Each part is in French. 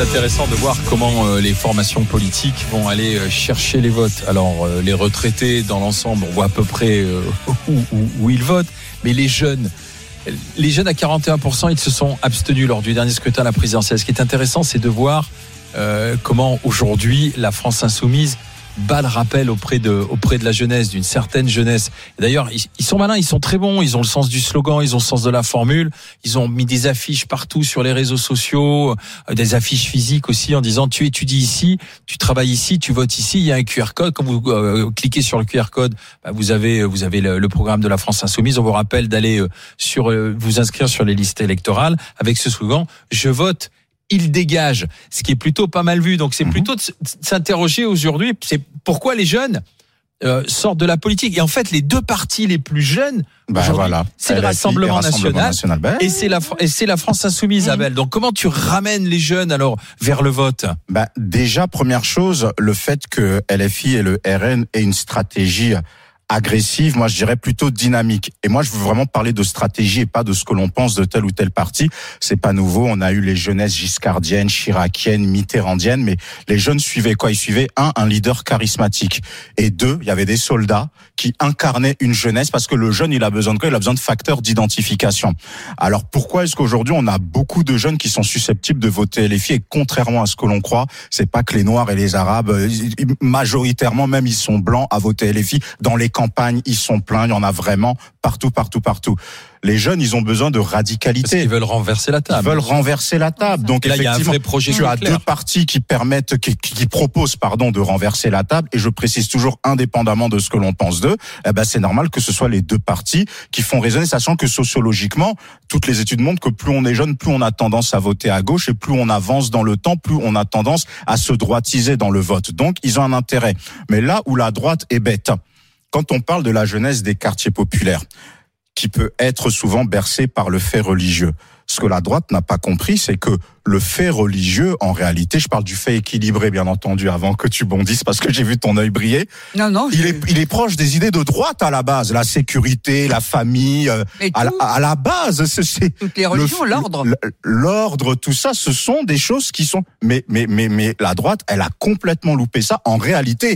intéressant de voir comment les formations politiques vont aller chercher les votes. Alors, les retraités, dans l'ensemble, on voit à peu près où ils votent. Mais les jeunes à 41%, ils se sont abstenus lors du dernier scrutin à la présidentielle. Ce qui est intéressant, c'est de voir comment aujourd'hui la France insoumise bat le rappel auprès de la jeunesse, d'une certaine jeunesse. D'ailleurs, ils sont malins, ils sont très bons, ils ont le sens du slogan, ils ont le sens de la formule, ils ont mis des affiches partout sur les réseaux sociaux, des affiches physiques aussi en disant tu étudies ici, tu travailles ici, tu votes ici, il y a un QR code, quand vous cliquez sur le QR code, vous avez le programme de la France Insoumise, on vous rappelle d'aller vous inscrire sur les listes électorales avec ce slogan je vote. Il dégage, ce qui est plutôt pas mal vu. Donc c'est plutôt de s'interroger aujourd'hui, c'est pourquoi les jeunes sortent de la politique. Et en fait, les deux partis les plus jeunes, c'est le Rassemblement National et c'est la France Insoumise, Abel. Donc comment tu ramènes les jeunes alors vers le vote ? Déjà, première chose, le fait que LFI et le RN aient une stratégie agressive, moi je dirais plutôt dynamique. Et moi je veux vraiment parler de stratégie et pas de ce que l'on pense de tel ou tel parti. C'est pas nouveau, on a eu les jeunesses giscardiennes, chiraciennes, mitterrandiennes, mais les jeunes suivaient quoi ? Ils suivaient un leader charismatique. Et deux, il y avait des soldats qui incarnaient une jeunesse parce que le jeune, il a besoin de quoi ? Il a besoin de facteurs d'identification. Alors pourquoi est-ce qu'aujourd'hui on a beaucoup de jeunes qui sont susceptibles de voter LFI et contrairement à ce que l'on croit, c'est pas que les Noirs et les Arabes, majoritairement même ils sont blancs à voter LFI. Dans les campagnes, ils sont pleins, il y en a vraiment partout. Les jeunes, ils ont besoin de radicalité. Parce qu'ils veulent renverser la table. Ils veulent renverser la table. Donc là, il y a un vrai projet. Tu as deux partis qui proposent, de renverser la table. Et je précise toujours, indépendamment de ce que l'on pense d'eux, c'est normal que ce soit les deux partis qui font résonner, sachant que sociologiquement, toutes les études montrent que plus on est jeune, plus on a tendance à voter à gauche et plus on avance dans le temps, plus on a tendance à se droitiser dans le vote. Donc, ils ont un intérêt. Mais là où la droite est bête, quand on parle de la jeunesse des quartiers populaires, qui peut être souvent bercée par le fait religieux, ce que la droite n'a pas compris, c'est que le fait religieux, en réalité, je parle du fait équilibré, bien entendu, avant que tu bondisses, parce que j'ai vu ton œil briller. Non. Il est proche des idées de droite à la base, la sécurité, la famille, à la base. C'est toutes les religions, l'ordre, tout ça, ce sont des choses qui sont. Mais la droite, elle a complètement loupé ça. En réalité.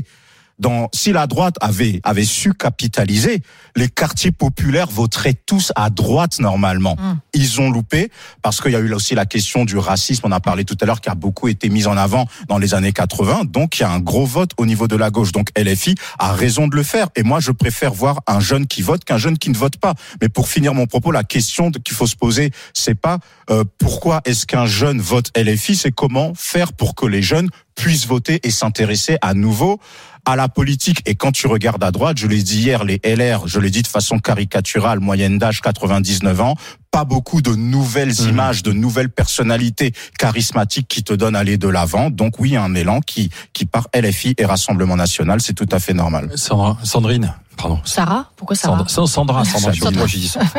Si la droite avait su capitaliser, les quartiers populaires voteraient tous à droite normalement. Ils ont loupé parce qu'il y a eu là aussi la question du racisme, on a parlé tout à l'heure, qui a beaucoup été mise en avant dans les années 80. Donc il y a un gros vote au niveau de la gauche. Donc LFI a raison de le faire. Et moi je préfère voir un jeune qui vote qu'un jeune qui ne vote pas. Mais pour finir mon propos, la question qu'il faut se poser, c'est pas pourquoi est-ce qu'un jeune vote LFI, c'est comment faire pour que les jeunes puissent voter et s'intéresser à nouveau à la politique. Et quand tu regardes à droite, je l'ai dit hier, les LR, je l'ai dit de façon caricaturale, moyenne d'âge 99 ans, pas beaucoup de nouvelles images, de nouvelles personnalités charismatiques qui te donnent à aller de l'avant. Donc oui, un élan qui part LFI et Rassemblement National, c'est tout à fait normal. Sandrine. Pardon. Sarah ? Pourquoi Sarah ? Sandra. Moi, j'ai dit ça.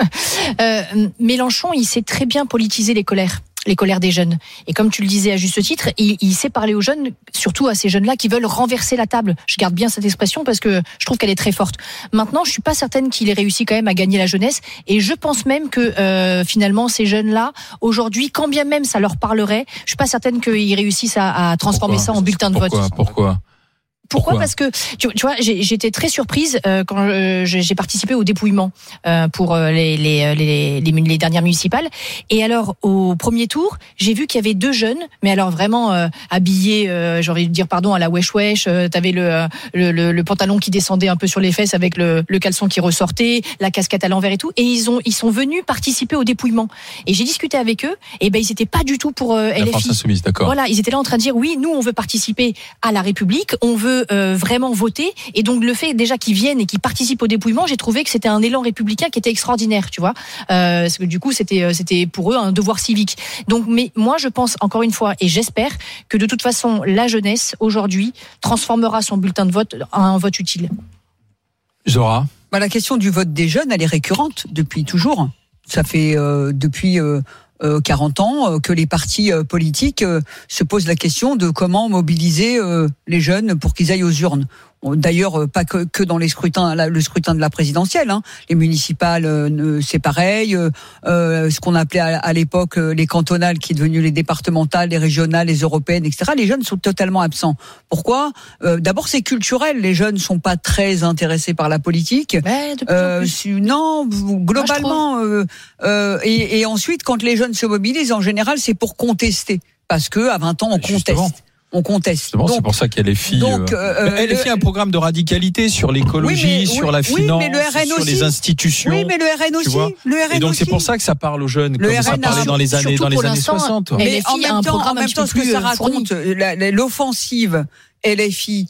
Mélenchon, il sait très bien politiser les colères des jeunes. Et comme tu le disais à juste titre, il sait parler aux jeunes, surtout à ces jeunes-là qui veulent renverser la table. Je garde bien cette expression parce que je trouve qu'elle est très forte. Maintenant, je suis pas certaine qu'il ait réussi quand même à gagner la jeunesse. Et je pense même que finalement, ces jeunes-là, aujourd'hui, quand bien même ça leur parlerait, je suis pas certaine qu'ils réussissent à transformer ça en bulletin de vote. Pourquoi ? Parce que tu vois, j'étais très surprise quand j'ai participé au dépouillement pour les dernières municipales. Et alors au premier tour, j'ai vu qu'il y avait deux jeunes, mais alors vraiment habillés, j'ai envie de dire pardon, à la wesh wesh. T'avais le pantalon qui descendait un peu sur les fesses avec le caleçon qui ressortait, la casquette à l'envers et tout. Et ils sont venus participer au dépouillement. Et j'ai discuté avec eux. Et ils étaient pas du tout pour LFI. La France Insoumise, d'accord. Voilà, ils étaient là en train de dire oui, nous on veut participer à la République, on veut vraiment voter, et donc le fait déjà qu'ils viennent et qu'ils participent au dépouillement, j'ai trouvé que c'était un élan républicain qui était extraordinaire, tu vois, parce que du coup c'était pour eux un devoir civique. Donc, mais moi je pense encore une fois, et j'espère que de toute façon la jeunesse aujourd'hui transformera son bulletin de vote en un vote utile. Zora. La question du vote des jeunes, elle est récurrente depuis toujours. Ça fait depuis 40 ans que les partis politiques se posent la question de comment mobiliser les jeunes pour qu'ils aillent aux urnes. D'ailleurs, pas que dans les scrutins, le scrutin de la présidentielle. Les municipales, c'est pareil. Ce qu'on appelait à l'époque les cantonales, qui est devenu les départementales, les régionales, les européennes, etc. Les jeunes sont totalement absents. Pourquoi ? D'abord, c'est culturel. Les jeunes sont pas très intéressés par la politique. Non, globalement. Et ensuite, quand les jeunes se mobilisent, en général, c'est pour contester. Parce que à 20 ans, on conteste. On conteste. Donc, c'est pour ça qu'il y a les filles. LFI a un programme de radicalité sur l'écologie, sur la finance, sur les institutions. Oui, mais le RN aussi. Et donc c'est pour ça que ça parle aux jeunes, comme ça parlait dans les années 60. Mais en même temps, ce que ça raconte, l'offensive LFI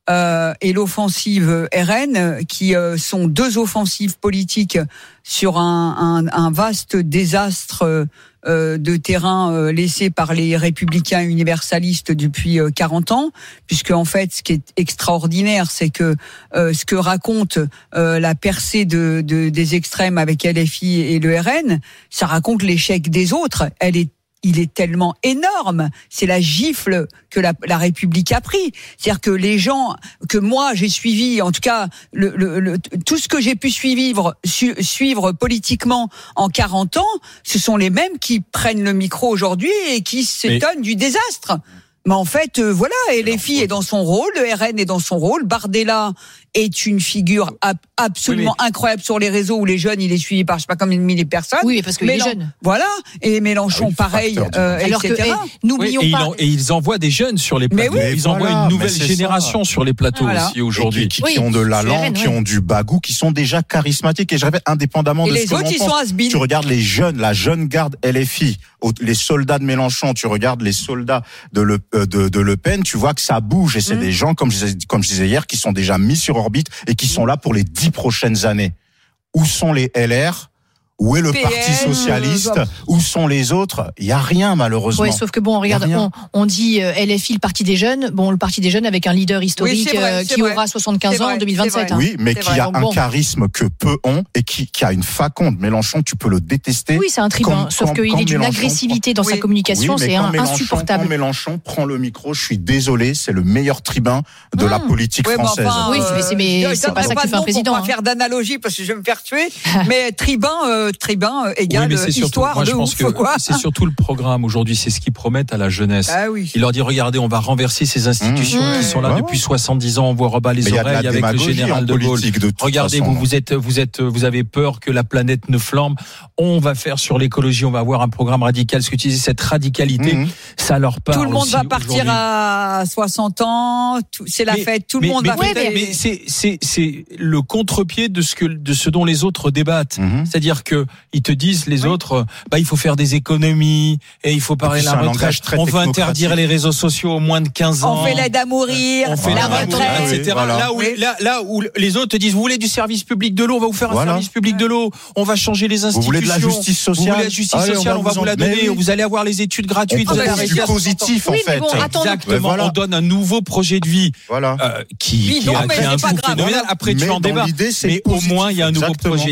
et l'offensive RN, qui sont deux offensives politiques sur un vaste désastre de terrain laissé par les républicains universalistes depuis 40 ans, puisque en fait, ce qui est extraordinaire, c'est que ce que raconte la percée des extrêmes avec LFI et le RN, ça raconte l'échec des autres. Il est tellement énorme, c'est la gifle que la République a pris. C'est-à-dire que les gens que moi j'ai suivis, en tout cas tout ce que j'ai pu suivre politiquement en 40 ans, ce sont les mêmes qui prennent le micro aujourd'hui et qui s'étonnent du désastre. Mais en fait, voilà, LFI est dans son rôle, le RN est dans son rôle, Bardella est une figure absolument incroyable sur les réseaux où les jeunes, il est suivi par je sais pas combien de milliers de personnes. Oui, parce que les jeunes. Voilà, et Mélenchon pareil, alors etc. N'oublions pas. Et ils envoient des jeunes sur les plateaux. Ils envoient une nouvelle génération sur les plateaux aussi aujourd'hui. Qui ont de l'allant, qui ont du bagou, qui sont déjà charismatiques. Et je répète, indépendamment de ce que l'on pense. Tu regardes les jeunes, la jeune garde LFI, les soldats de Mélenchon, tu regardes les soldats de Le Pen, tu vois que ça bouge. Et c'est des gens, comme je disais hier, qui sont déjà mis sur orbite et qui sont là pour les 10 prochaines années. Où sont les LR ? Où est le Parti Socialiste ? Où sont les autres ? Il y a rien, malheureusement. Oui, sauf que bon, regarde, on dit LFI, le Parti des jeunes. Bon, le Parti des jeunes avec un leader historique qui aura 75 ans en 2027. Oui, mais qui a un charisme que peu ont et qui a une faconde. Mélenchon, tu peux le détester. Oui, c'est un tribun. Sauf qu'il est d'une agressivité dans sa communication, c'est insupportable. Quand Mélenchon prend le micro, je suis désolé, c'est le meilleur tribun de la politique française. Oui, mais c'est pas ça que fait un président. On va faire d'analogie parce que je vais me faire tuer. Mais tribun égale histoire de ouf, quoi. C'est surtout le programme aujourd'hui, c'est ce qu'ils promettent à la jeunesse. Il leur dit, regardez, on va renverser ces institutions qui sont là depuis 70 ans, on voit rebat les oreilles avec le général de Gaulle. Regardez, vous avez peur que la planète ne flambe. On va faire sur l'écologie, on va avoir un programme radical. Ce que tu disais, cette radicalité, ça leur parle. Tout le monde va partir à 60 ans, c'est la fête, tout le monde va fêter. Mais c'est le contre-pied de ce dont les autres débattent. C'est-à-dire que ils te disent, les autres, il faut faire des économies et il faut parler de la retraite. On veut interdire les réseaux sociaux aux moins de 15 ans. On fait l'aide à mourir, on fait la retraite, etc. Là où les autres te disent, vous voulez du service public de l'eau, on va vous faire un service public de l'eau. On va changer les institutions. Vous voulez de la justice sociale. Vous voulez la justice sociale, on va vous la donner. Vous allez avoir les études gratuites. Vous allez du positif, en fait. Exactement. On donne un nouveau projet de vie qui a un coût phénoménal. Après, tu en débats. Mais au moins, il y a un nouveau projet.